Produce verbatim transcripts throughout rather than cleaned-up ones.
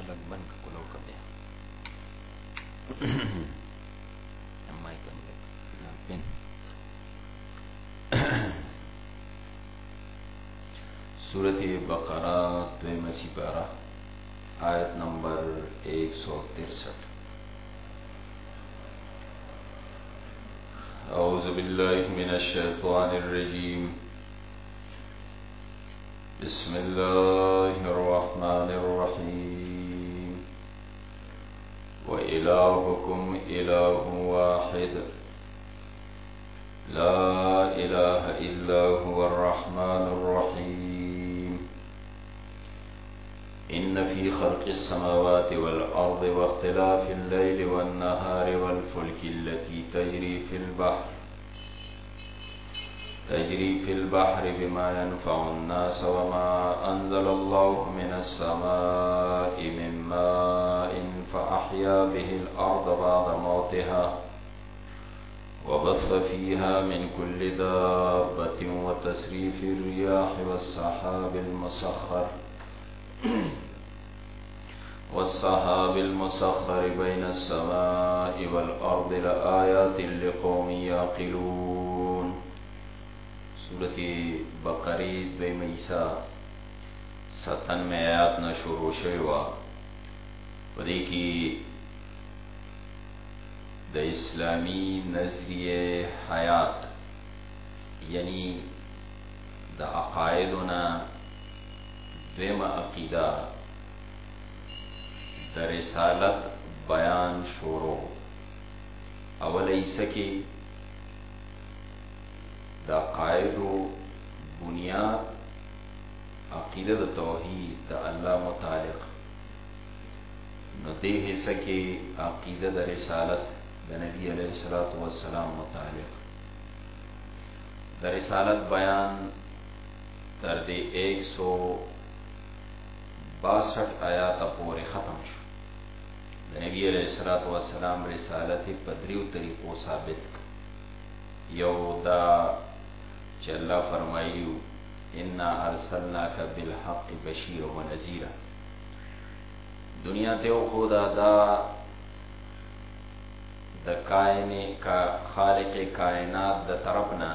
لگ بند کلو کر دیا مائک پن سورۃ بقرہ دویمہ سپارہ آیت نمبر ایک سو ترسٹھ. اعوذ باللہ من الشیطان الرجیم. بسم اللہ الرحمن الرحیم. وَإِلَٰهُكُمْ إِلَٰهٌ وَاحِدٌ لَا إِلَٰهَ إِلَّا هُوَ الرَّحْمَٰنُ الرَّحِيمُ. إِنَّ فِي خَلْقِ السَّمَاوَاتِ وَالْأَرْضِ وَاخْتِلَافِ اللَّيْلِ وَالنَّهَارِ وَالْفُلْكِ الَّتِي تَجْرِي فِي الْبَحْرِ تجري في البحر بما ينفع الناس وما أنزل الله من السماء من ماء فأحيا به الأرض بعد موتها وبث فيها من كل دابة وتسريف الرياح والسحاب المسخر والسحاب المسخر بين السماء والأرض لآيات لقوم يعقلون. سورۃ بقرہ دویمہ حصہ ستانوے آیات نہ شروع شوی وا. پدې کې د اسلامی نظریه حیات یعنی د عقایدنا دویمه عقیده د رسالت بیان شروع. اوله حصہ کې دا قائد و بنیاد عقیدہ دا توحید دا اللہ متعلق نو دے حصہ کی عقیدہ دا رسالت دا نبی علیہ السلام متعلق. دا رسالت بیان تر دے ایک سو باسٹھ آیات پورے ختم شو. دا نبی علیہ السلام رسالت پدریو طریقو ثابت یو دا چې الله فرمایلیو انا ارسلناک بالحق بشیر و نذیر. دنیا ته خدا دا د کائنه کا خالق کائنات د طرفنا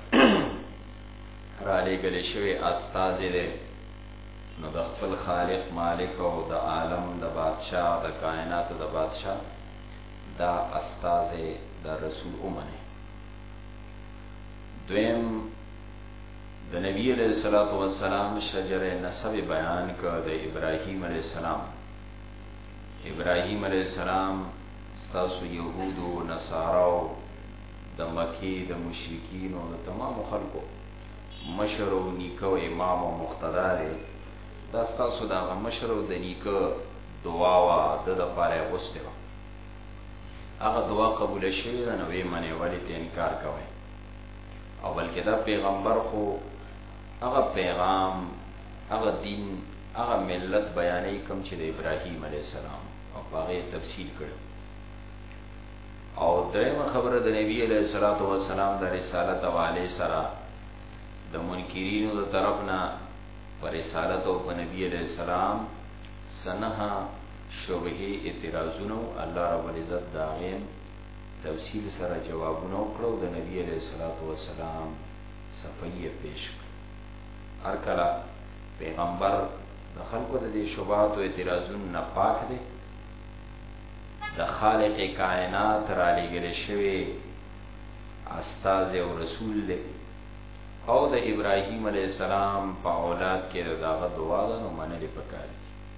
را لګل شوی استاد دې نو د خپل خالق مالک او د عالم د بادشاہ د کائنات د بادشاہ دا استاد د رسول اومنه. دویم د نبی علیہ الصلوۃ والسلام شجره نسب بیان کړ د ابراهیم علیہ السلام. ابراهیم علیہ السلام تاسو يهودو نصاراو د مکی د مشرکین او د تمام خلکو مشر او نیکو امام او مقتدا دی. دا تاسو د مشر او د نیکو دعا وا د لپاره وسته هغه دعا قبول شوه نو یې منی ولی ته انکار کوي. او بلکې دا پیغمبر خو هغه پیغام هغه دین هغه ملت بیانې کوم چې د ابراهیم علیه السلام او هغه تفصیل کړو. او درېمه خبره د نبی علیه السلام د رسالت حواله سره د منکرینو د طرفنا پر رسالت او په نبی علیه السلام سنها شوبه اعتراضونو الله رب العزت داغین تفصیل سره جوابونه وکړو. د نبی علیہ الصلوۃ والسلام صفیه پیش هر کله پیغمبر د خلکو د دې شبهات او اعتراضونو نه پاک دی. د خالق کائنات را لګل شوی استاد او رسول دی او د ابراهیم علیہ السلام په اولاد کې دغه دعا ده نو منلې پکاري.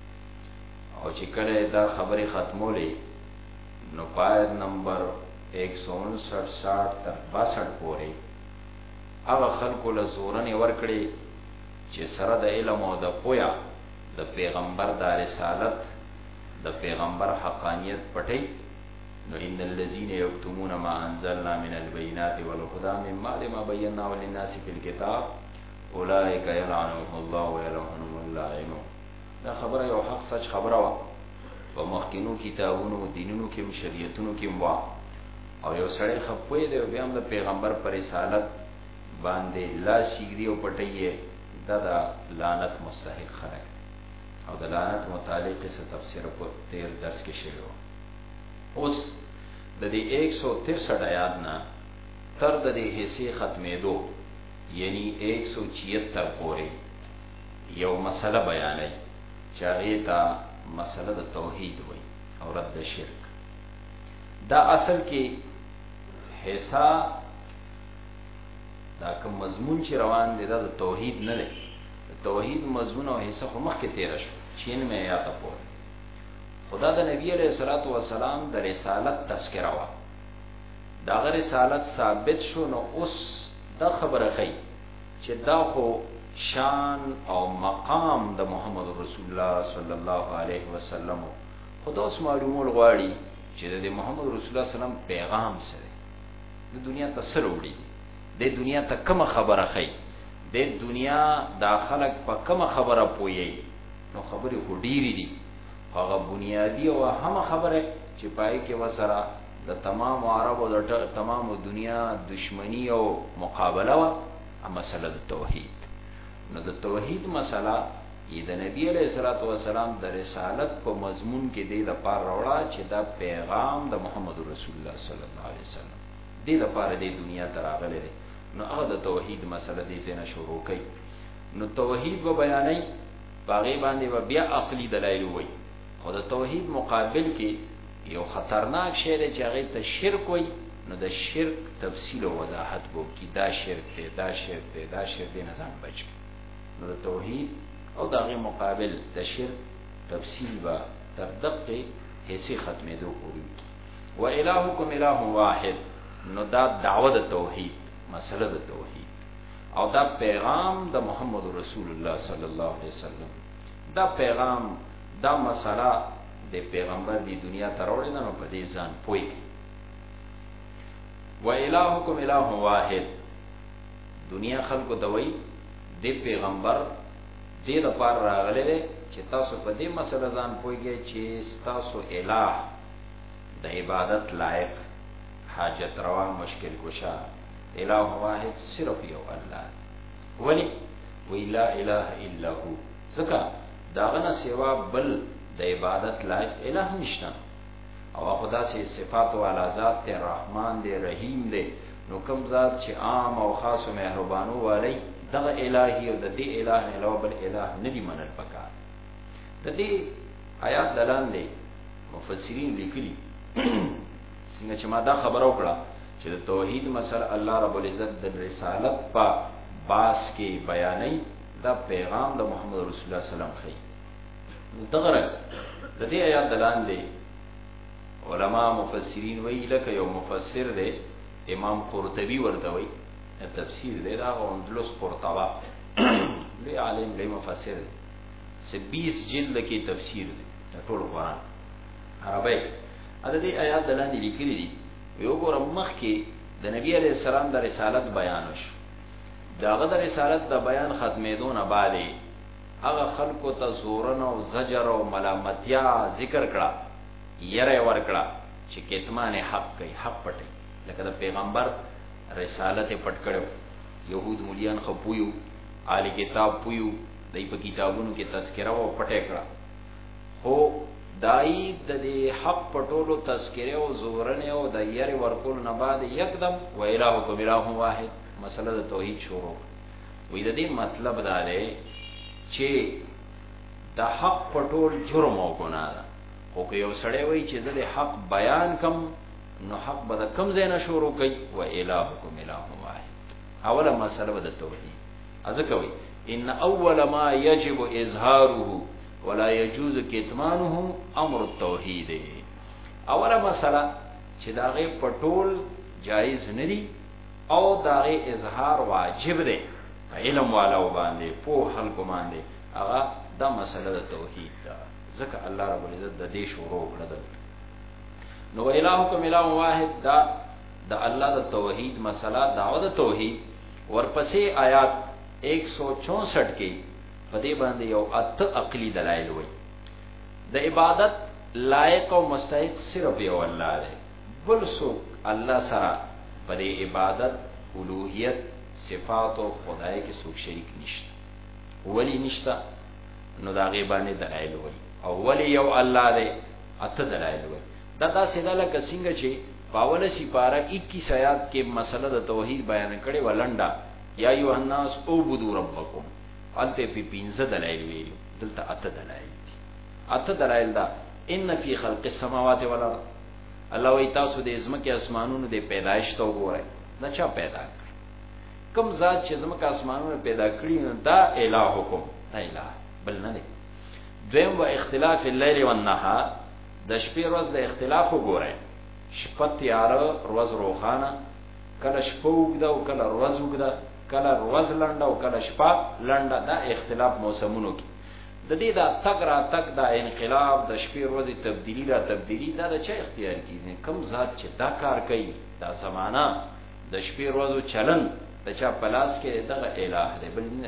او چې کله دا خبره ختمولې نو پایت نمبر ایک سو انسٹھ ساٹھ تر باسٹھ پوری هغه خلکو له زورنې ورکړي چې سره د علم او د پویا د پیغمبر د رسالت د پیغمبر حقانیت پټي. نو ان الذين يكتمون ما انزلنا من البينات والهدى من بعد ما بيناه للناس في الكتاب اولئك يلعنهم الله ويلعنهم اللاعنون. دا خبره یو حق سچ خبره وا په مخکینو کتابونو دینونو کې شریعتونو کې وا او یو سړی خپوی دی بیا هم د پیغمبر پر رسالت باندې لا شیګری او پټي دا د لعنت مستحق خلک. او د لعنت متعلق څه تفسیر په تیر درس کې شوی. اوس د دې ایک سو تریسٹھ آیات نه تر د دې حصے ختمېدو یعنی ایک سو چھہتر پورې یو مسله بیانای چې هغه ته مسله د توحید وای او رد شرک. دا اصل کې حصہ دا کوم مضمون چې روان دی دا د توحید نه دی. د توحید مضمون او حصہ خو مخکې تیر شو چھیانوے آیات پورې. خدا د نبی علیہ الصلوۃ والسلام د رسالت تذکرہ وا. دا غ رسالت ثابت شو نو اوس دا خبره کوي چې دا خو شان او مقام د محمد رسول الله صلی الله علیه وسلم خدا اوس معلومول غواړي چې د محمد رسول الله سلام پیغام سره د دنیا ته سره وړي، د دنیا ته کوم خبره کوي، د دنیا داخله په کوم خبره پوي. نو خبره خو ډیری دي، هغه بنیادی او هم خبره چې پای کې وسره د تمام عرب او د تمام دنیا دشمنی او مقابله وا مسله د توحید. نو د توحید مسله ی د نبی علیہ الصلوۃ والسلام د رسالت په مضمون کې دی د پار راوړه چې دا پیغام د محمد رسول الله صلی الله علیه وسلم دی د پار د دنیا ته راغلی دی. نو هغه د توحید مسله دې څنګه شروع کړي. نو توحید و بیانای باغی باندې و بیا عقلی دلایل وای. خو د توحید مقابل کې یو خطرناک شی دی چې هغه ته شرک وای. نو د شرک تفصیل او وضاحت وو کی دا شرک دی دا شرک دی دا شرک دی نه ځان بچ. نو د توحید او دغه مقابل د شرک تفصیل با تر دقه حصے ختمېدو پورې. و الہکم الہ واحد. نو دا دعوه د توحید، مسله د توحید او دا پیغام د محمد رسول الله صلی الله علیه وسلم. دا پیغام دا مسله د پیغمبر دی دنیا ته راوړل نو په دې ځان پوي. و الہکم الہ واحد. دنیا خلق دوی د پیغمبر دې د پار راغله چې تاسو په دې مسله ځان پويږئ چې تاسو الہ د عبادت لایق، حاجت روا، مشکل کشا، الہ واحد صرف یو الله. ولی وی لا الہ الا هو. ځکه داغه سوا بل د عبادت لایق الہ نشته. او خدا سي صفات او ذات ته رحمان دی، رحیم دی. نو کوم ذات چې عام او خاص او مهربانو والی دغه الہی او د دې الہ نه علاوه بل الہ ندی منل پکار. د دې آیات دلان دی مفسرین لیکلي څنګه چې ما دا خبر وکړه چې د توحید مسله الله رب العزت د رسالت په باس کې بیانې دا پیغام د محمد رسول الله صلی الله علیه وسلم خي. دغه د دې آیات دلان دی علما مفسرین وی لکه یو مفسر دی امام قرطبی ورته وی تفسیر دی دا اندلس قرطبه لوی عالم لوی مفسر دی سے بیس جلد کی تفسیر دی ټول قرآن عربی. اته دې آیات دلاندې لیکلي دي یو ګور مخ کې د نبی علیہ السلام د رسالت بیان شو. داغه د رسالت د بیان ختمېدون بعد هغه خلکو ته زورن او زجر او ملامتیا ذکر کړه، یره ور کړه چې کتمان حق کوي، حق پټي. لکه د پیغمبر رسالت پټ کړو، يهود مليان خپویو، آل کتاب پویو، دای په کتابونو کې تذکرہ او پټه کړه. هو دای د دې حق پټولو تذکرہ او زورنه او د یری ورکول نه بعد یکدم و الہکم الہ واحد مسله د توحید شروع. وې د دې مطلب دا دی چې د حق پټول جرم او ګناه ده. خو که یو سړی وای چې زه د حق بیان کم نو حق به د کم ځای نه شروع کوي. و الہکم الہ واحد اوله مسله د توحید. ځکه وای ان اول ما یجب اظهاره ولا يجوز کتمانه امر التوحید. اوله مسله چې داغه پټول جایز ندی او داغه اظهار واجب دی علم والا باندې په خلق باندې. هغه دا مسله د توحید ده. ځکه الله رب العزت د دې شروع کړل. نو الہکم الہ واحد دا د الله د توحید مسله دعوت توحید. ورپسې آیات ایک سو چونسٹھ کې په دې باندې یو ات عقلی دلایل وای. د عبادت لایق او مستحق صرف یو الله دی. بل څوک الله سره په دې عبادت، الوهیت، صفات او خدای کې څوک شریک نشته. ولی نشته؟ نو دا غیبانه دلایل وای او ولی یو الله دې اته دلایل وای دا دا سیدا لکه څنګه چې پاوله سی پارا اکیس آیات کې مسله د توحید بیان کړي ولندا یا ایو الناس اعبدوا ربکم انته په پینځه دلایل ویلو دلته اته دلایل اته دلایل دا ان فی خلق السماوات والارض الله وی تاسو د ازمکه اسمانونو د پیدایش ته وګورئ دا چا پیدا کړ کوم ذات چې ازمکه اسمانونو پیدا کړی دا الہکم دا الہ بل نه دی دویم و اختلاف الليل والنهار د شپې ورځ د اختلاف وګورئ شپه تیار ورځ روخانه کله شپه وګدا او کله ورځ وګدا کله ورځ لنډه او کله شپه لنډه دا اختلاف موسمونو کې د دې دا تک را تک دا انقلاب د شپې ورځې تبدیلی را تبدیلی دا د چا اختیار کیږي کوم ذات چې دا کار کوي دا زمانہ د شپې ورځو چلن د چا پلاس کې دغه الہ دی بل نه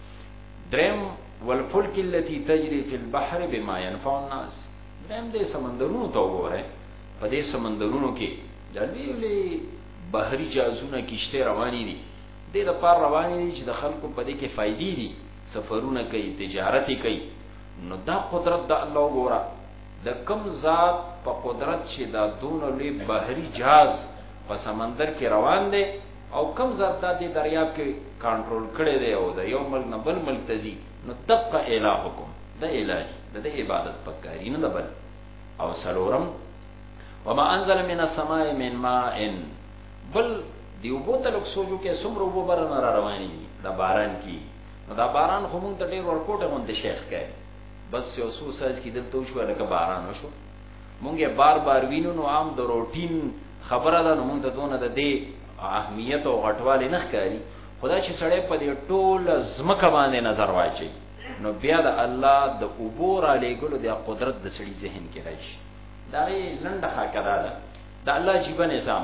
درم والفلک التي تجري في البحر بما ينفع الناس درم دې سمندرونو ته وګوره په دې سمندرونو کې د دې بحري جهازونه کشته رواني دي دې د پار رواني دي چې د خلکو په دې کې فائدې دي سفرونه کوي تجارت کوي نو دا قدرت د الله وګوره د کم ذات په قدرت چې دا دون لوی بحري جهاز په سمندر کې روان دي او کم ذات د دریاب کې کنټرول کړي دی او د یو ملک نه بل ملک ته ځي نو دقه الہکم د الہی د عبادت پکاري نه بل او سلورم وما انزل من السماء من ماء بل دیو بوتل سوجو کې سمرو وبو برن را رواني دا باران کی نو دا باران خو مونږ ته ډیر ورکوټه مونږ شیخ کوي بس یو سو ساز کې دلته شو لکه باران وشو مونږه بار بار وینو نو عام د روټین خبره ده نو مونږ ته دونه د دې اهمیت او غټوالی نه ښکاری خدا چې سړی په دې ټول زمکه باندې نظر واچي نو بیا د الله د عبور علی ګلو د قدرت د سړي ذهن کې راشي دا یې لنډه حقیقت ده د الله عجیب نظام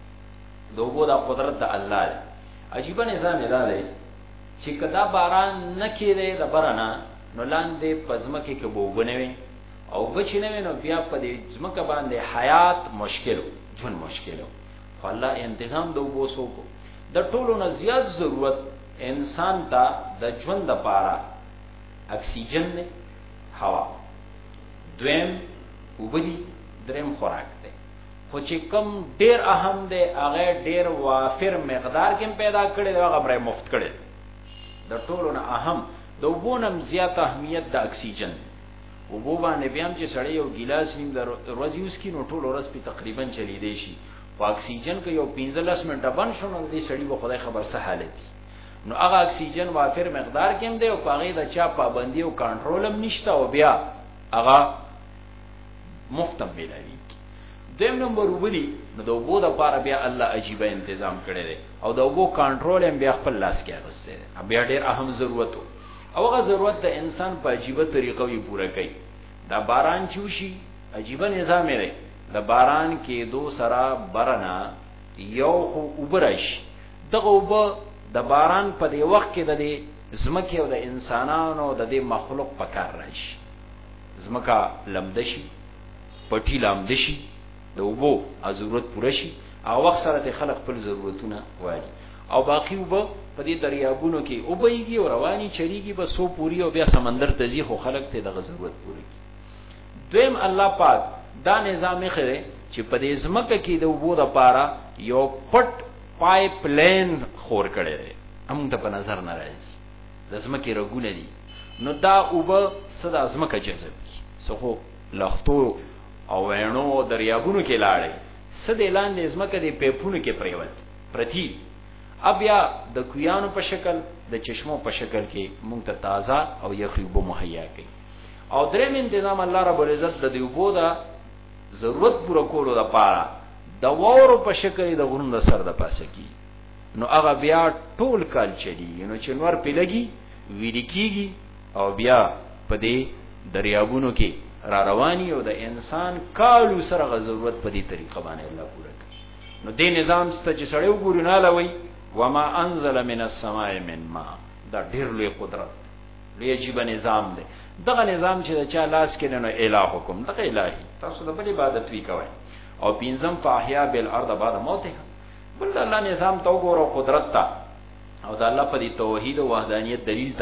د عبور د قدرت د الله عجیب نظام دی چې کدا باران نکیره د برنا نو لاندې پزمکه کې بوغنوي او بچنوي نو بیا په دې ځمکه باندې حیات مشکل ژوند مشکل خو الله انتظام د وبوسو کو د ټولو نه زیات ضرورت انسان ته د ژوند لپاره اکسیجن نه هوا دویم وبدي دریم خوراک دی خو چې کم ډیر اهم دی هغه ډیر وافر مقدار کې پیدا کړي دا غبره مفت کړي د ټولو نه اهم د وبونم زیات اهمیت د اکسیجن وبو باندې بیا چې سړی یو ګلاس نیم د ورځ یوز کی نو ټول ورځ په تقریبا چلی دی شي په اکسیجن کې یو پنځلس منټه بند شونه د سړی په خدای خبر څه حالت نو هغه اکسیجن وافر مقدار کې هم دی او پاغې د چا پابندي او کنټرول هم نشته او بیا هغه مفتم ملایي دیم نمبر وبدي نو د وبو د پاره بیا الله عجیب تنظیم کړی دی او د وبو کنټرول هم بیا خپل لاس کې راځي بیا ډیر اهم ضرورت او هغه ضرورت د انسان په عجیب طریقو یې پوره کوي دا باران چوشي عجیب نظام دی د باران کې دو سرا برنا یو خو وبرش دغه وب د باران په دی وخت کې د دې زمکه او د انسانانو د دې مخلوق په کار راشي زمکه لمدشي پټی لمدشي د وبو ضرورت پوره شي او وخت سره د خلق خپل ضرورتونه وایي او باقی وب په دې دریابونو کې او بېږي او رواني چریږي به سو پوری او بیا سمندر ته ځي خو خلق ته د ضرورت پوره کی دویم الله پاک دا نظام خره چې په دې زمکه کې د وبو د پاره یو پټ پایپ لین خور کړي دي هم ته په نظر نه راځي د زمکه رګونه دي نو دا وب صدا زمکه جذب سخو لختو او وینو دریابونو کې لاړې سده لاندې زمکه دې پیپونو کې پریوت پرتی ابیا د کویانو په شکل د چشمو په شکل کې مونږ ته تازه او یخیبو مهیا کوي او دریم تنظیم الله رب العزت د دیوبو دا ضرورت پوره کولو د پاره د وورو په شکل د غرون د سر د پاسه کی نو هغه بیا ټول کال چلی نو چې نور پیلګي ویری کیږي او بیا په دې دریابونو کې را رواني او د انسان کالو سره غ ضرورت په دې طریقه باندې الله پوره کوي نو دې نظام ست چې سړیو ګورو نه لوي وما انزل من السماء من ماء دا ډیر لوی قدرت لوی عجیب نظام دی دغه نظام چې چا لاس کې نه الہ حکم دغه الہی تاسو د بل عبادت وی کوئ او پینځم فاحیا بالارض بعد موتها بل الله نظام تو ګورو قدرت تا او د الله په دې توحید او وحدانیت دلیل تا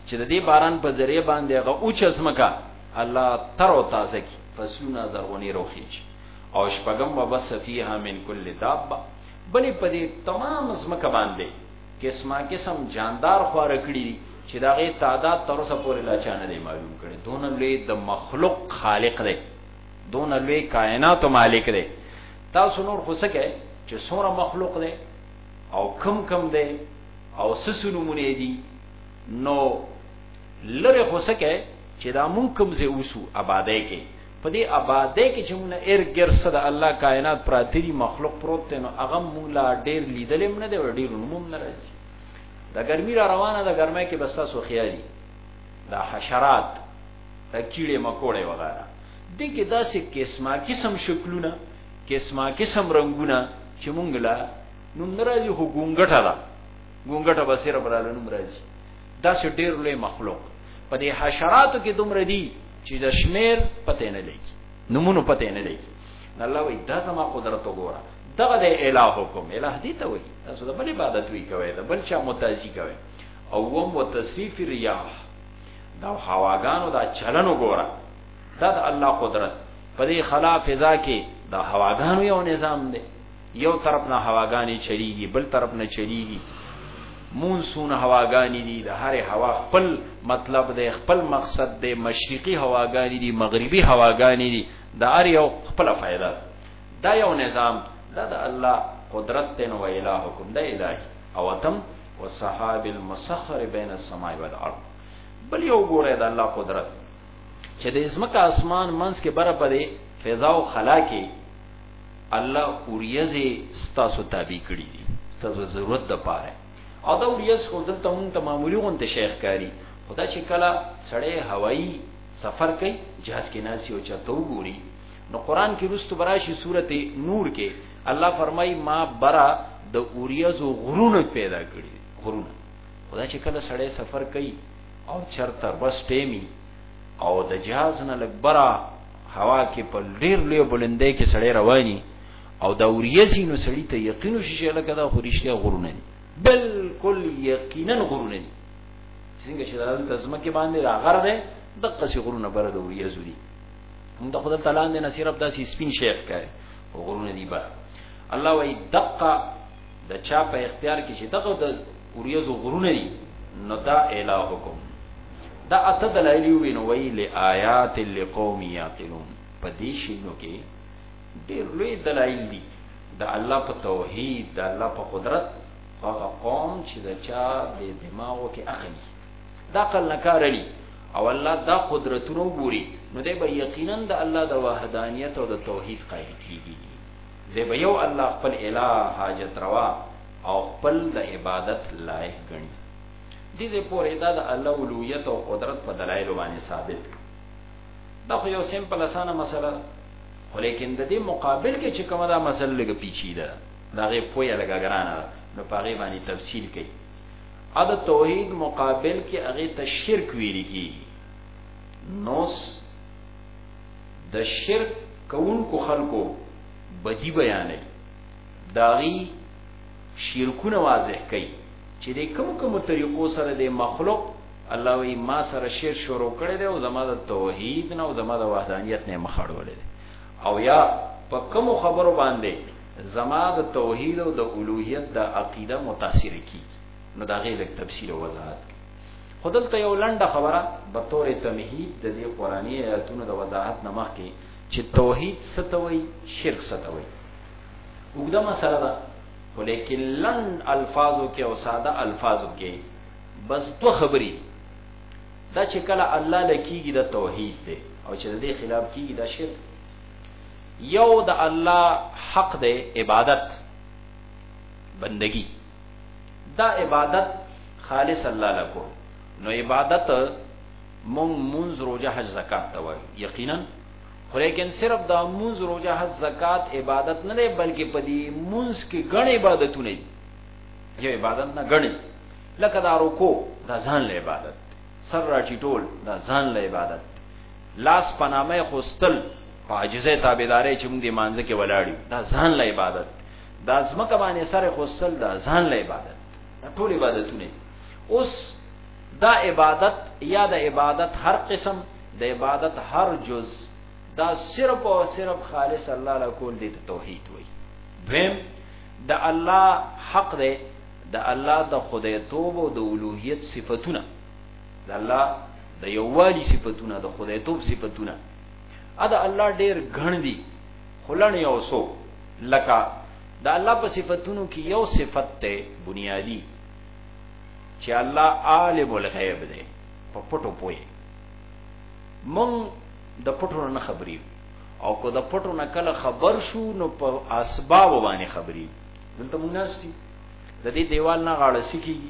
چې د دې باران په ذریعہ باندې هغه اوچ اسمکا الله تر او تازه کی فسونه زرغونی روخیږي او شپږم وبس فیها من کل دابه بلې په دې تمام اسمکا باندې قسمه قسم جاندار خوار کړی چې دا غي تعداد تر اوسه پورې لا چانه دی معلوم کړي دون لوی د مخلوق خالق دی دون لوی کائنات مالک دی تاسو نور خو سکه چې څوره مخلوق دی او کم کم دی او سسونو مونږ دی نو لره خو سکه چې دا مونږ کوم زه اوسو آبادای کې په دې آبادای کې چې مونږ ارګر صد الله کائنات پراتری مخلوق پروت نو هغه مونږ لا ډیر لیدلم نه دی ډیر نوم نه راځي دا ګرمي را روانه ده ګرمای کې بس تاسو خیالي دا حشرات دا کیړې مکوړې وغیرہ دې کې داسې قسمه قسم شکلونه قسمه قسم رنگونه چې مونږ لا نوم ناراضي هو ګونګټه ده ګونګټه بصیره براله نوم راځي دا څه ډېر لوی مخلوق په دې حشراتو کې دومره دي چې د شمیر پته نه لګي نمونه پته نه لګي الله وی دا زما قدرت وګوره دغه د الہ حکم الہ دې ته وی تاسو د بل عبادت وی کوي د بل چا متازی کوي او وم وتصریف الرياح دا هواګانو دا چلن وګوره دا د الله قدرت په دې خلا فضا کې دا هواګانو یو نظام دی یو طرف نه هواګانی چلیږي بل طرف نه چلیږي مونسون هواګانی دي د هر هوا خپل مطلب دی خپل مقصد دی مشرقي هواګانی دي مغربي هواګانی دي دا هر یو خپل فائدہ دا یو نظام دا د الله قدرت ته نو الہکم دا الہی او تم والسحاب المسخر بین السماء والارض بل یو ګوره د الله قدرت چې د اسمکه اسمان منس کې برابرې فضا او خلا کې الله اوریزه ستاسو تابع کړی دي ستاسو ضرورت د پاره او دا اوریز خو دلته مونږ ته معمولی غونته شیخ کاری خدا چې کله سړی هوایی سفر کوي جهاز کې ناسی او چتو ګوري نو قران کې رستو براشي سورته نور کې الله فرمای ما برا د اوریزو غرونه پیدا کړی غرونه خدا چې کله سړی سفر کوي او چرته بس ټیمی او د جهاز نه لګبره هوا کې په ډیر لوی بلندې کې سړی رواني او د اوریزي نو سړی ته یقین شي چې لکه دا خوريشته غرونه دي بالکل یقینا غرونه دي څنګه چې دلته تزمه کې باندې راغره ده دغه څي غرونه بره د اوریزو دي موږ د خدای تعالی نه نصیب داسې سپین شیخ کوي غرونه دي با الله وای دقه د چا په اختیار کې چې دغه د اوریزو غرونه دي نو دا الہکم دا اته دلایل وینو ویل آیات لقوم یعقلون په دې شنو کې ډېر لوی دلایل دي د الله په توحید د الله په قدرت هغه قوم چې د چا د دماغو کې اخلي دا عقل نکارلی او الله دا قدرتونو ګوري نو دی به یقینا د الله د وحدانیت او د توحید قائل کیږي دی به یو الله خپل الہ حاجت روا او خپل د عبادت لایق ګڼي دې دې پورې دا د الله اولویت او قدرت په دلایل باندې ثابت دا خو یو سیمپل اسانه مسله خو لیکن د دې مقابل کې چې کومه دا مسله لګ پیچیده دا غي پوهه لګا ګرانه نو پاره باندې تفصیل کوي ا د توحید مقابل کې هغه ته شرک ویل کی نوس د شرک کوونکو خلکو بدی بیانې داغي شرکونه واضح کوي چې د کوم کوم طریقو سره د مخلوق الله وی ما سره شرک شروع کړی دی او زما د توحید نه او زما د وحدانیت نه مخاړولې او یا په کوم خبرو باندې زما د توحید او د الوهیت د عقیده متاثر کی نو دا غیر تفصیل او وضاحت خودلته یو لنډه خبره به تور تمهید د دې قرآنی آیاتونو د وضاحت نمخ کې چې توحید ستوي شرک ستوي وګدا مسله ده ولیکن لند الفاظو کې او ساده الفاظو کې بس دو خبرې دا چې کله الله لکیږي د توحید دی او چې د دې خلاف کیږي دا شرک یو د الله حق دی عبادت بندگی دا عبادت خالص الله لکو نو عبادت مون منز روزه حج زکات ته وایي یقینا خو لیکن صرف دا منز روزه حج زکات عبادت نه دی بلکې په دې منز کې ګڼ عبادتونه دي یو عبادت نه ګڼ لکه دا رکوع دا ځان له عبادت سر راچټول دا ځان له عبادت لاس پنامه خوستل عاجزه تابعداري چې موږ دې مانځه کې ولاړو دا ځان له عبادت دا زمکه باندې سره خوستل دا ځان له عبادت ټول عبادتونه اوس دا عبادت یا د عبادت هر قسم د عبادت هر جز دا صرف او صرف خالص الله له کول دي توحید وای. دویم د الله حق دی د الله د خدای توب او د اولوہیت صفاتونه د الله د یووالي صفاتونه د خدای توب صفاتونه ا د الله ډیر غن دي خلن یو سو لکه د الله په صفاتونو کې یو صفت ته بنیادی چې الله عالم الغیب دی په پټو پوي مون د پټو نه خبري او کو د پټو نه کله خبر شو نو په اسباب باندې خبري دلته مونږ ناشتي د دې دیوال نه غاړه سکیږي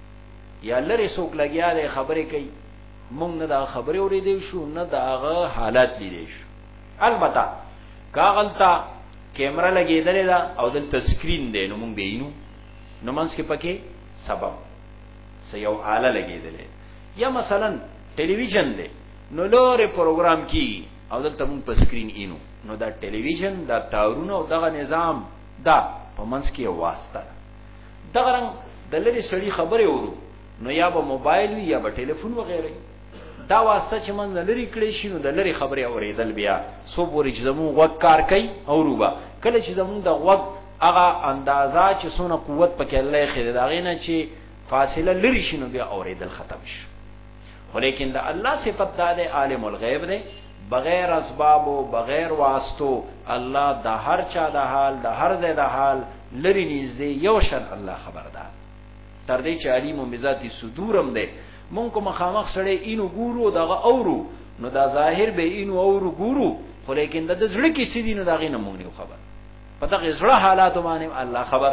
یا لری څوک لګیا دی خبرې کوي مونږ نه دا خبرې اورېدې شو نه دا هغه حالات لیدې شو. البته کاغلتا کیمرا لګېدلې ده او دلته سکرین دی نو مونږ بینو نو منځ کې پکې سبب سې یو آله لګېدلې یا مثلا ټلویزیون دی نو لوري پروګرام کی او دلته مونږ په سکرین اینو نو دا ټلویزیون دا تاورونه او دغه نظام دا په منځ کې واسطه دغه رنګ د لری سړي خبرې ورو نو یا به موبایل وی یا به ټلیفون وغیرہ دا واسطه چې من لری کړی شي نو د لری خبرې اوریدل بیا سو پوری چې زمو وګ کار کوي او روبا کله چې زمو د وګ هغه اندازا چې سونه قوت پکې الله خیر دا غینه چې فاصله لری شنو بیا اوریدل ختم شي. خو لیکن د الله صفت د عالم الغیب دی بغیر اسباب او بغیر واسطو الله د هر چا د حال د هر ځای د حال لری نږدې یو شر الله خبردار تر دې چې علیم بذاتی صدورم دی مونږ کوم خامخ سره اینو ګورو دغه اورو نو دا ظاهر به اینو اورو ګورو خو لیکن د زړه کې سیدی نو دغه نه مونږ نه خبر پته زړه حالات باندې الله خبر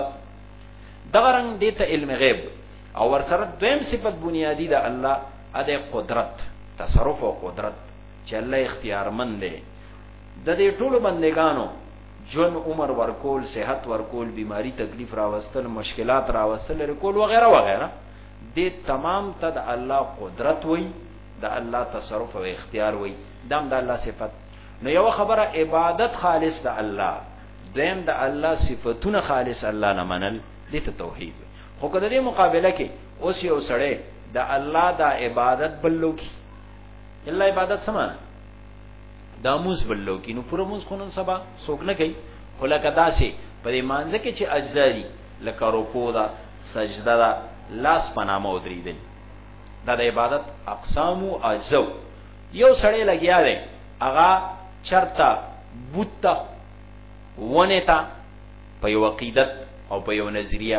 دغه رنگ دیته علم غیب او ور سره دویم صفت بنیادی د الله اده قدرت تصرف او قدرت چې الله اختیارمند دی د دې ټولو بندگانو جون عمر ورکول صحت ورکول بیماری تکلیف راوستل مشکلات راوستل ورکول وغیرہ وغیرہ دې تمام ته د الله قدرت وای د الله تصرف او اختیار وای دام د الله صفت. نو یو خبره عبادت خالص د الله دیم د الله صفاتونه خالص الله نه منل دې ته توحید. خو کله دې مقابله کې اوس یو سړی د الله د عبادت بللو کی الله عبادت سمانه داموس بللو کی نو پوره موس خونن سبا سوک نه کوي خو لکه داسې په دې مانځه کې چې اجزا دي لکه رکوع دا سجده دا لاس پنامه ودریدل دا د عبادت اقسام او اجزا یو سړی لګیا دی هغه چرتا بوتا ونیتا په یو عقیدت او په یو نظریه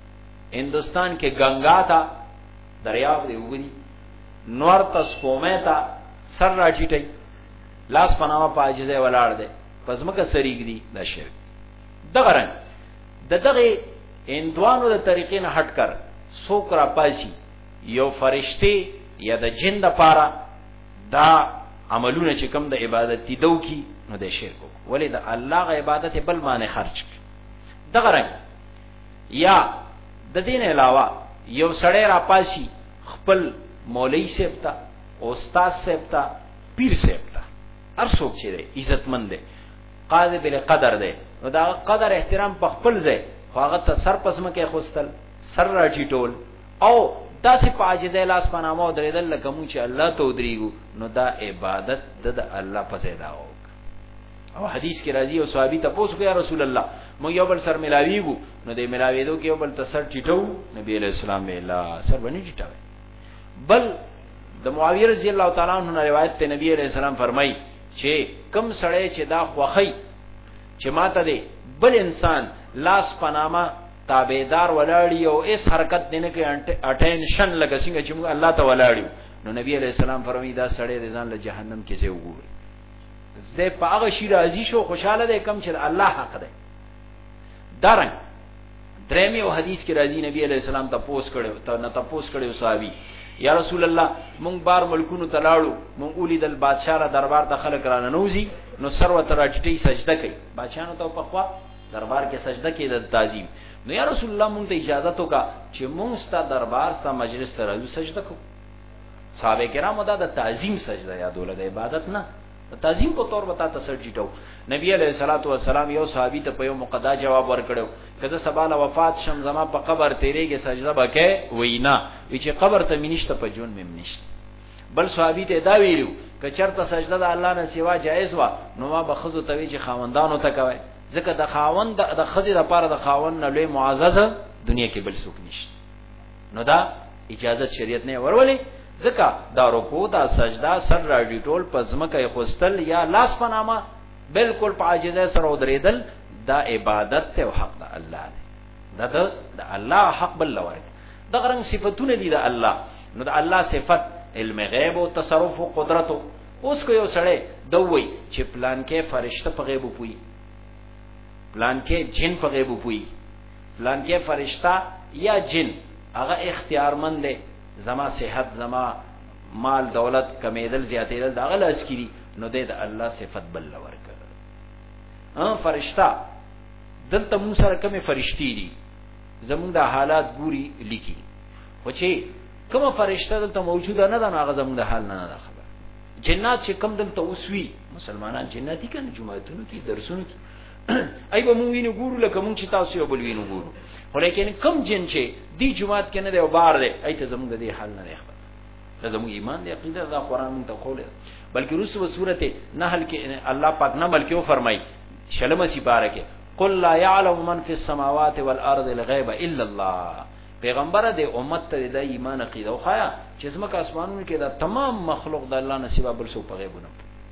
هندستان کې گنگا تا دریاب دی وګړي نور تاسو کومه تا سر راټیټي لاس پنامه پاجزه ولاړ دی پزمکه سریګ دی دا شرک دغه رنګ د دغه اندوانو د طریقې نه هټ کر سوک را پاجي یو فرشتي یا د جن د پاره دا عملونه چې کوم د عبادت دی دو کی نو د شرک ولې د الله غ عبادت بل معنی خرج دغه رنګ یا د دین علاوه یو سړی را پاسي خپل مولوی سیبتا استاد سیبتا پیر سیبتا هر څوک چې دی عزتمند دی قاضي بل قدر دی نو دا قدر احترام په خپل ځای هغه ته سر پسمه کې خوستل سر راټیټول او داسې پاجزه لاس پنامه او درېدل لکه مو چې الله ته ودرېګو نو دا عبادت د الله په ځای دا او حدیث کې راځي او صحابي ته پوښتنه کوي یا رسول الله مو یو بل سر ملاویږو نو دې ملاویدو کې یو بل ته سر ټیټو نبی علیہ السلام ویلا سر باندې ټیټاوي بل د معاویه رضی الله تعالی عنہ روایت ته نبی علیہ السلام فرمای چې کم سړی چې دا خوخی چې ماته دی بل انسان لاس پنامه تابعدار ولاړی او اس حرکت دینه کې اټینشن لګا څنګه چې موږ الله ته ولاړیو نو نبی علیہ السلام فرمایي دا سړی د ځان له جهنم کې ځي وګوري زه په هغه شی راضی شو خوشاله ده کم چې الله حق ده دارنګ درېمه او حدیث کې راځي نبی علیہ السلام ته پوس کړو ته نه ته پوس کړو صحابي یا رسول الله مونږ بار ملکونو تلاړو مونږ ولیدل بادشاہ را دربار ته خلک را ننوزي نو سروت راټټي سجده کوي بادشاہ ته په خوا دربار کې سجده کوي د تعظیم نو یا رسول الله مونږ ته اجازه توکا چې مونږ ست دربار ست مجلس ته راځو سجده کوو صحابه کرامو دا د تعظیم سجده یا دولت عبادت نه تعظیم په تور وتا تسجیټو نبی علیہ الصلوۃ والسلام یو صحابي ته په یو مقدا جواب ورکړو کله سباله وفات شم زما په قبر تیریږي سجده وکې وینا چې قبر ته مینشته په جون مم نشته بل صحابي ته دا ویلو ک چرته سجده د الله نه سیوا جایز وا نو ما به خزو ته وی چې خاوندانو ته کوي ځکه د خاوند د خزې لپاره د خاوند نه لوی معزز دنیا کې بل څوک نشته نو دا اجازه شریعت نه ورولې ځکه دا رکوع دا سجده سر راډی ټول پزمکه خوستل یا لاس پنامه بالکل په عاجزه سره درېدل دا عبادت ته او حق د الله دی دا د الله حق بل ورک دا غرنګ صفاتونه دي د الله نو د الله صفت علم غیب او تصرف او قدرت اوس کو یو سړی دوی چې پلان کې فرشته په غیب پوي پلان کې جن په غیب پوي پلان کې فرشته یا جن هغه اختیارمند دی زما صحت زما مال دولت کمیدل زیاتېدل دا غل اسکری نو د الله صفت بل ورکړه ها فرشتہ دلته مون سره کومه فرشتي دي زمونږ د حالات ګوري لیکي خو چې کومه فرشتہ دلته موجوده نه ده هغه زمونږ د حال نه نه خبر جنات چې کوم دلته اوسوي مسلمانان جناتی کنه جمعهتونو کې درسونو کې ای به مونږ وینو ګورو لکه مونږ چې تاسو یو بل وینو ګورو خو لیکن کم جن چې دی جمعات کې نه دی او بار دی ای ته زمونږ د دې حال نه خبر دا زموږ ایمان دی عقیده دا قران مونږ ته خوله بلکې رسو سورته نحل کې الله پاک نه بلکې و فرمای شلمه سی بارکه قل لا يعلم من في السماوات والارض الغيب الا الله پیغمبر د امت ته د ایمان عقیده وخایا چې زمکه اسمانونو کې دا تمام مخلوق د الله نصیب بل سو په غیبونه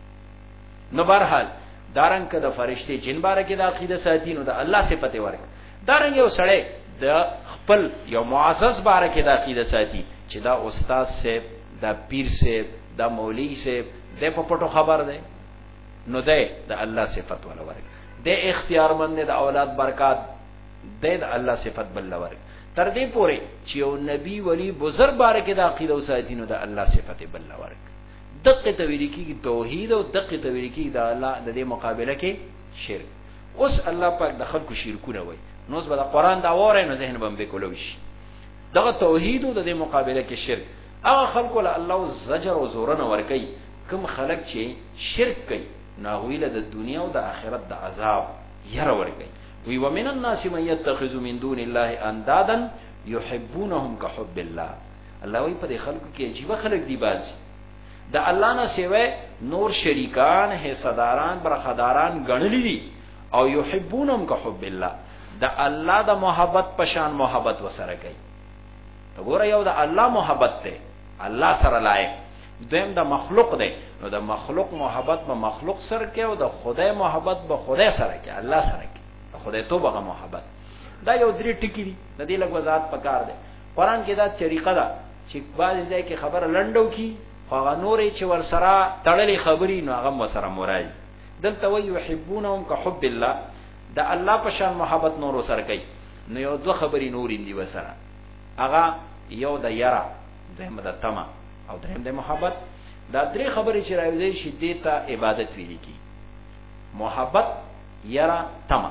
نو بهرحال دارنګ کده فرشتي جن بارکه د عقیده ساتي نو د الله صفته ورک دارنګ یو سړی د خپل یو معزز بارکه د عقیده ساتي چې دا استاد صاحب دا پیر صاحب دا مولوی صاحب د په پټو خبر ده نو ده د الله صفت ولا ورک د اختیارمند د اولاد برکات ده د الله صفت بل ورک تر دې پورې چې یو نبی ولی بزرگ بارکه د عقیده او ساتینو د الله صفت بل ورک دقه تویل کی توحید او دقه تویل کی د الله د دې مقابله کې شرک اوس الله پاک د خلکو شرکونه وای نو زبر د قران دا وره نو ذهن باندې کولوي دغه توحید او د دې مقابله کې شرک هغه خلکو له الله زجر او زورن ورکي کوم خلک چې شرک کوي ناویله د دنیا او د آخرت د عذاب یره ورکي وی ومن الناس من يتخذ من دون الله اندادا يحبونهم كحب الله الله وی په دې خلکو کې عجیب خلک دی بازي د الله نه سیوه نور شریکان حصداران برخداران غنلی دي او يحبونهم كحب الله د الله د محبت پشان محبت وسره کوي وګوره یو د الله محبت ته الله سره لایق دویم د مخلوق دی نو د مخلوق محبت به مخلوق سره کوي او د خدای محبت به خدای سره کوي الله سره کوي خدای توبه محبت دا یو درې ټکی دي د دې لږ وضاحت پکار دی قران کې دا طریقه ده چې بعضی ځای کې خبره لنډو کی هغه نورې چې ور سره تړلې خبري نو هغه وسره مرای دلته وی يحبونهم كحب الله د الله په شان محبت نور سره کوي نو یو دوه خبري نور دي وسره هغه یو د یرا دیم د تما او دریم د محبت دا درې خبرې چې راوځي شدت عبادت ویل کی محبت یرا تما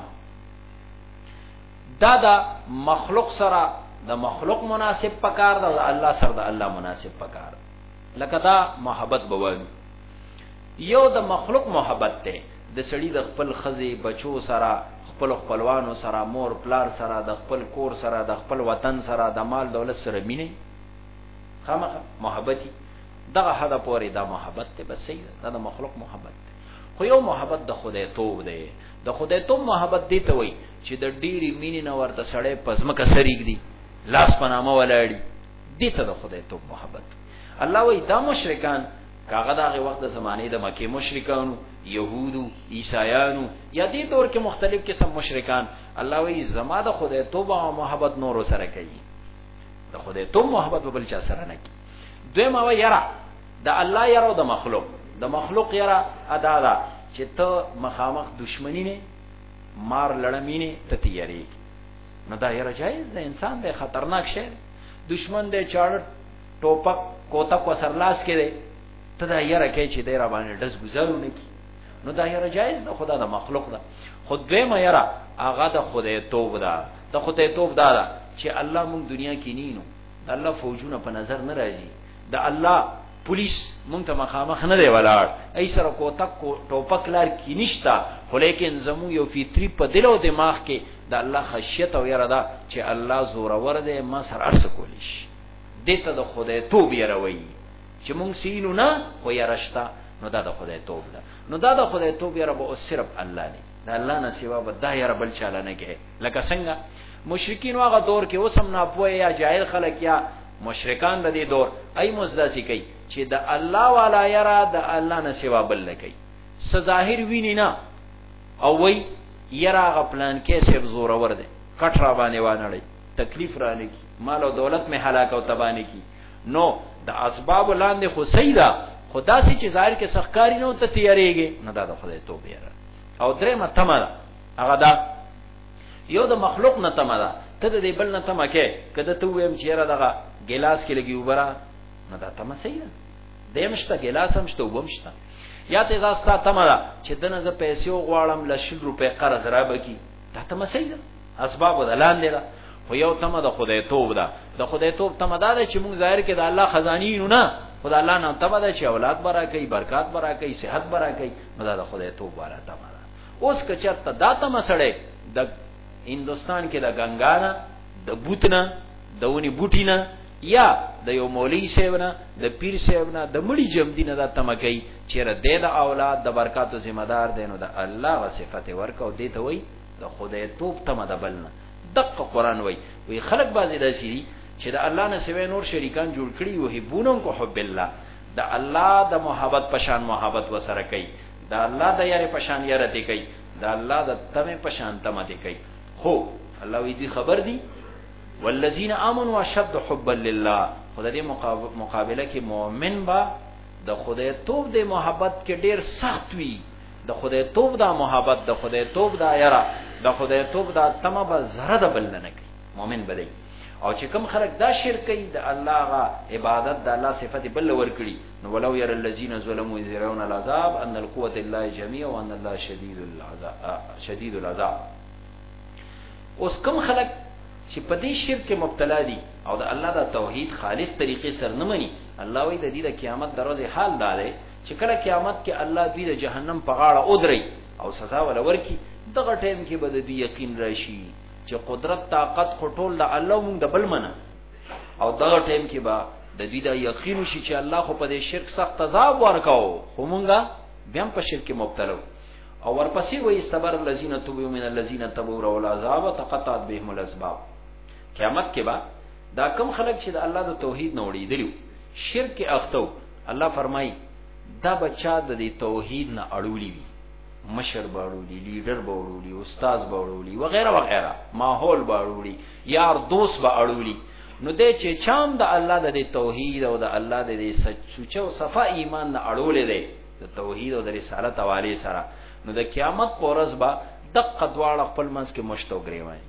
دا دا مخلوق سره د مخلوق مناسب پکار دا الله سره د الله مناسب پکار لکه دا محبت بوالو یو د مخلوق محبت ته د سړي د خپل خزي بچو سره خپل خپلوانو سره مور پلار سره د خپل کور سره د خپل وطن سره د مال دولت سره مینه خامخ محبتي دغه حدا پورې دا محبت ته بس صحیح دا د مخلوق محبت ته خو یو محبت د خدای توب دی د خدای توب محبت دی ته وای چې د ډيري مینې نه ورته سړی پزمکه سریګ دی لاس پنامه ولاړی دي ته د خدای توب محبت الله وای دا مشرکان کاغه دغه وخت د زمانه د مکه مشرکانو يهودو عیسایانو یا دې دور کې مختلف قسم مشرکان الله وی زما د خدای توبه او محبت نور سره کوي د خدای توبه محبت بل چا سره نه کوي دوی ما یرا د الله یرا د مخلوق د مخلوق یرا ادا دا چې ته مخامخ دشمنی نه مار لړمینه ته تیاری نو دا یرا جایز د انسان د خطرناک شی دشمن د چاړ ټوپک کوتا کو سرلاس کې دی ته دا یره کې چې دی را باندې دز گزارو نه کی نو دا یره جایز ده خدا د مخلوق ده خود به ما یره هغه د خدای توب ده د خدای توب ده چې الله مونږ دنیا کې نینو د الله فوجونه په نظر نه راځي د الله پولیس مونږ ته مخامخ نه دی ولاړ ای سره کوتک کو ټوپک لار کی نشتا خو لیکن زمو یو فطری په دل او دماغ کې د الله خشیت او یره دا چې الله زوره ور دی ما سره ارس کولیش دته د خدای توب یې روي چې مونږ سینو نه خو یرشتا نو دا د خدای توب ده نو دا د خدای توب یره به صرف الله نه دا الله نه سیوا به دا یره بل چاله نه کوي لکه څنګه مشرکین واغه دور کې اوسم نه پوهه یا جاهل خلک یا مشرکان د دې دور ای مزداسي کوي چې د الله والا یرا د الله نه سیوا بل نه کوي س ظاهر ویني نه او وای یرا غ پلان کې سب زور ور دي کټ را باندې وانړي تکلیف را نه کی مال او دولت می هلاک او تبانی کی نو د اسباب لاندې خو سیدا خدا سي چې ظاهر کې سخکاری نو ته تیاریږي نه دا د خدای توبه یرا او درې متمه هغه دا یو د مخلوق نه تمه ته د دې بل نه تمه کې کده ته ویم چې را دغه ګلاس کې لګي وبره نه دا تمه صحیح ده دیمشته ګلاس هم شته وبمشته یا ته زاستا تمه چې دنه ز پیسې غواړم لشل روپے قرض را بکی دا تمه صحیح ده اسباب دلان دي خو یو تمه د خدای توب ده د خدای توب تمه ده چې موږ ظاهر کې د الله خزاني نه خدای الله نه تمه ده چې اولاد برا کوي برکات برا کوي صحت برا کوي نو دا د خدای توب واره تمه ده اوس که چرته دا تمه سره د هندوستان کې د غنګانا د بوتنا دونی بوټینا یا د یو مولوی سیبنا د پیر سیبنا د مړي جم دینه د تمکای چیرې د اولاد د برکاتو ذمہ دار دینو د الله و صفات ورکو دی ته وای د خدای توپ تمه د بلنه دغه قران وای وی خلق بازی د شری چې د الله نه سوي نور شریکان جوړ کړي وو هبونن کو حب الله د الله د محبت پشان محبت وسره کوي د الله د یاره پشان یاره دی کوي د الله د تمه پشان تمه دی کوي خو الله وی دی خبر دی والذین آمنوا اشد حبا لله خدای مقابله کې مؤمن با د خدای توب د محبت کې ډیر سخت وي د خدای توب دا محبت د خدای توب دا یرا د خدای توب دا تمه به زره د بل نه کوي مؤمن بلی او چې کوم خلک دا شرک کوي د الله غا عبادت د الله صفات بل ور کړی نو ولو ير الذين ظلموا يرون العذاب ان القوه لله جميعا وان الله شديد العذاب شديد العذاب اوس کوم خلک چې په دې شرک کې مبتلا دي او د الله د توحید خالص طریقې سره نه مني الله وی د دې د قیامت دروازه حال داري چې کله قیامت کې الله دې د جهنم په غاړه اودري او سزا ولا ورکی دغه ټیم کې به د دې یقین راشي چې قدرت طاقت خټول د الله مونږ د بل منه او دغه ټیم کې به د دې د یقین شي چې الله خو په دې شرک سخت عذاب ورکاو خو مونږه بیا په شرک کې مبتلا او ورپسې وې استبر الذين تبوا من الذين تبوا والعذاب تقطعت بهم الاسباب قیامت کې با دا کم خلک چې د الله د توحید نه وړېدلو شرک کې اختو الله فرمایي دا بچا د دې توحید نه اړولې وي مشر باړولې لیډر باړولې استاد باړولې وغیرہ وغیرہ ماحول باړولې یار دوست باړولې نو دې چې چام د الله د توحید او د الله د سچو صفا ایمان نه اړولې دی د توحید او د رسالت حواله سره نو د قیامت پورز با دقه دواړه خپل منځ کې مشتو گریوای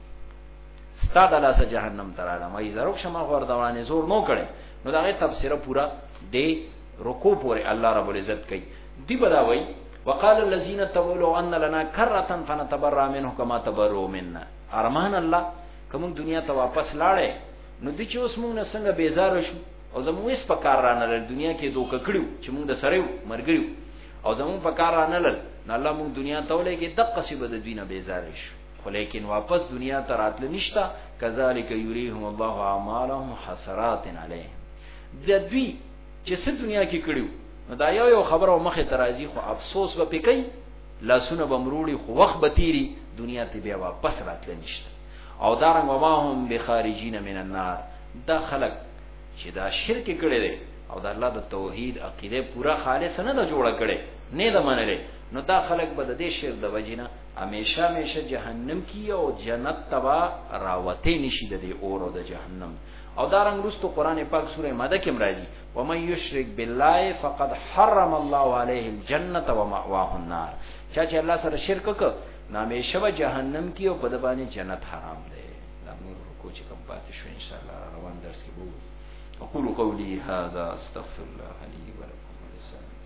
ستاد الله سه جهنم تراله مې زرو شمه غور دوانه زور نو کړي نو دغه تفسیر پورا دی رکوع پورې الله رب العزت کوي دی بداوي وقال الذين تولوا ان لنا كره فنتبرأ منه كما تبرؤوا منا ارمان الله کوم دنیا ته واپس لاړې نو د چې اوس موږ نه څنګه بیزار شو او زموږ اس په کار رانه دنیا کې دوک کړیو چې موږ د سره مرګریو او زموږ په کار رانه لل نه الله موږ دنیا ته ولې کې دقه سی بد دینه بیزار شو خو لیکن واپس دنیا ته راتل نشتا کذالک یریهم الله اعمالهم حسرات علیهم د دوی چې څه دنیا کې کړیو نو دا یو یو خبره مخه ترازی خو افسوس به پکې لاسونه بمروړي خو وخت به تیری دنیا ته بیا واپس راتل نشته او دارنګ وما هم بخارجین من النار دا خلق چې دا شرک کړي دي او د الله د توحید عقیده پورا خالص نه د جوړه کړي نه د منلې نو دا خلق به د دې شر د وجینه همیشه همیشه جهنم کې او جنت تبا راوته نشي د دې اور او د جهنم او دارنګ رستو قران پاک سوره مائده کې مرادي و من یشرک بالله فقد حرم الله علیه الجنه ومأواه النار چا چې الله سره شرک وکړ نامې شو جهنم کې او په د باندې جنت حرام دی دا نور کو چې کوم پاتې شو ان شاء الله روان درس کې وو اقول قولي هذا استغفر الله لي ولكم ولسائر